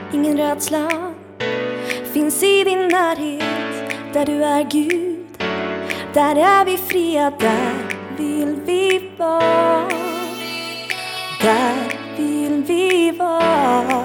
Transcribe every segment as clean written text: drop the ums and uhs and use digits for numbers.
ingen rädsla finns i din närhet. Där du är Gud, där är vi fria, där vill vi vara. Där vill vi vara.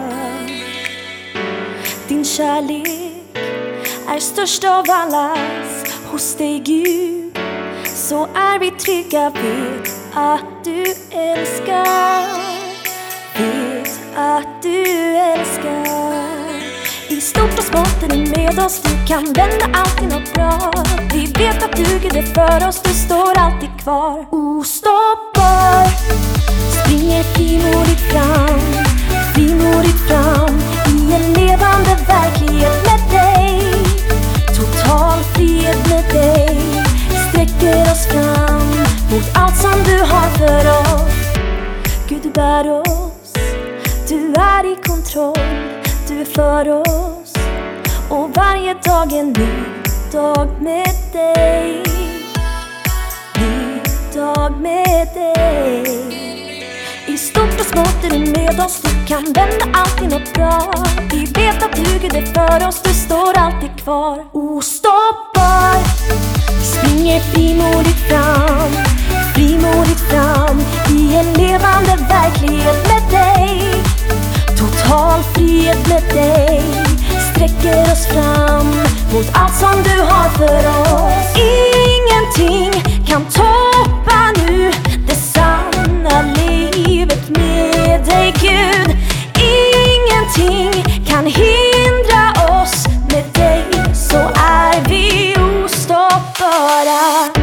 Din kärlek är störst av allas. Hos dig Gud så är vi trygga. Vet att du älskar. Vet att du älskar. I stort och smått är du med oss. Du kan vända alltid något bra. Vi vet att du Gud är för oss. Du står alltid kvar. Ostoppbar. Springer frimodigt fram. Frimodigt fram. I en levande verklighet med dig. Total frihet med dig. Sträcker oss fram mot allt som du har för oss. Gud, du bär oss. Du är i kontroll. Du är för oss. Och varje dag en ny dag med dig. Ny dag med dig. I stort och smått är du med oss. Du kan vända alltid något bra. Vi vet att du Gud är för oss. Du står alltid kvar. Ostoppbar. Springer frimodigt fram. Frimodigt fram. I en levande verklighet med dig. Total frihet med dig. Sträcker oss fram mot allt som du har för oss. Ingenting kan toppa nu det sanna livet med dig Gud. Ingenting kan hindra oss med dig. Så är vi ostoppbara.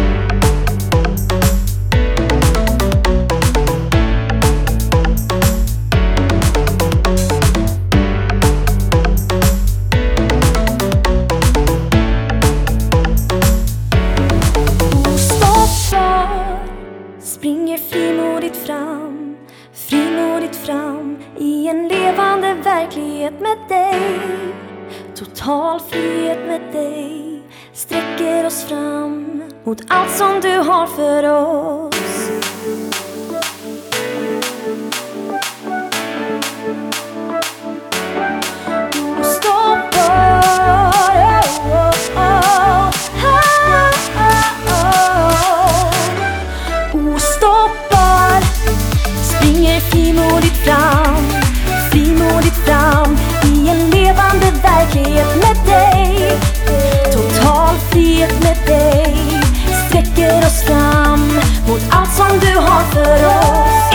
Springer frimodigt fram i en levande verklighet med dig. Total frihet med dig. Sträcker oss fram mot allt som du har för oss. Ostoppbar. Springer frimodigt fram i en levande verklighet med dig. Total frihet med dig. Sträcker oss fram mot allt som du har för oss.